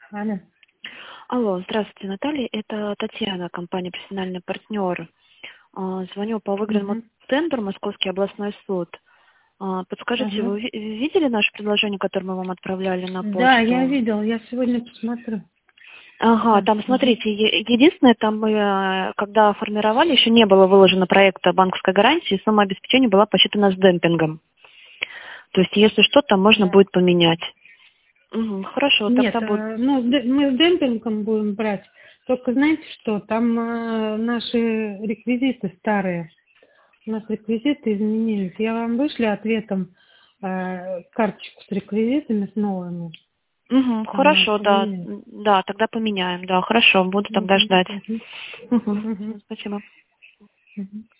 Алло. Алло, здравствуйте, Наталья. Это Татьяна, компания «Профессиональный партнер». Звоню по выигранному Мгм. тендеру «Московский областной суд». Подскажите, Ага. вы видели наше предложение, которое мы вам отправляли на Да, я почту? видел, я сегодня посмотрю. Ага, Да. там, Мгм. смотрите, единственное, там мы, когда формировали, еще не было выложено проекта банковской гарантии, сумма обеспечения была посчитана с демпингом. То есть, если что, там можно Да. будет поменять. Мгм, хорошо, Нет, тогда будет. ну, мы с демпингом будем брать. Только знаете что, там наши реквизиты старые. У нас реквизиты изменились. Я вам вышлю ответом карточку с реквизитами, с новыми. Мгм, Там надо хорошо, да. поменять. Да, тогда поменяем. Да, хорошо, буду тогда Мгм. ждать. Мгм. Мгм, Мгм. спасибо. Мгм.